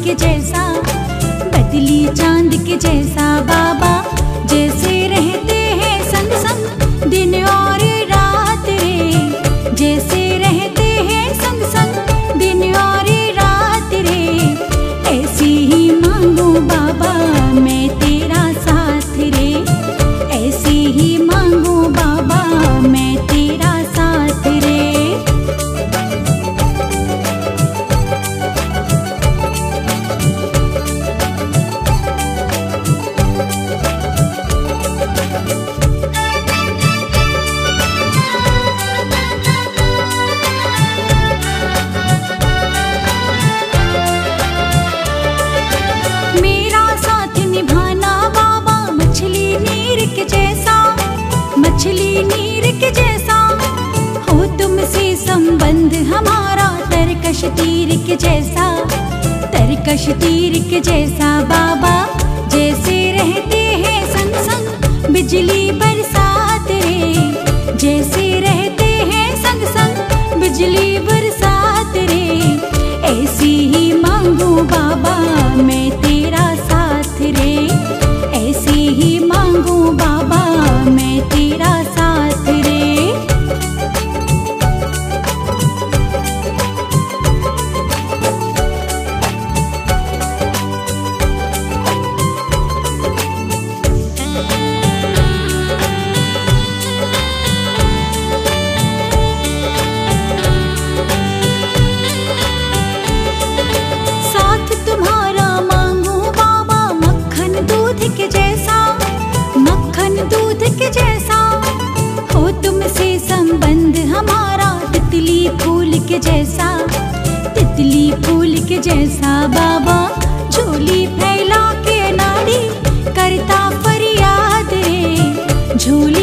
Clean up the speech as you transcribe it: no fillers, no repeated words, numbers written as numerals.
के जैसा, बदली चांद के जैसा बाबा, जैसे रहते हैं संग संग दिन और रात रे, जैसे रहते हैं संग संग दिन और रात रे। ऐसी ही मांगू बाबा मैं तेरा साथ रे, ऐसी ही मांगू बाबा मैं तेरा साथ रे। मेरा साथ निभाना बाबा मछली नीर के जैसा, मछली नीर के जैसा, हो तुमसे संबंध हमारा तरकश तीर के जैसा, तरकश तीर के जैसा बाबा, जैसे रहते हैं संग संग बिजली बरसात रे, जैसे रहते हैं संग संग बिजली बरसात रे। ऐसी ही मांगू बाबा मैं तेरा साथ रे, ऐसी ही मांगू बाबा मैं तेरा साथ रे। साथ तुम्हारा मांगू बाबा मक्खन दूध के जैसा, मक्खन दूध के जैसा, हो तुमसे संबंध हमारा तितली फूल के जैसा, तितली फूल के जैसा बाबा, झोली फैला के नाड़ी करता फरियाद रे, झोली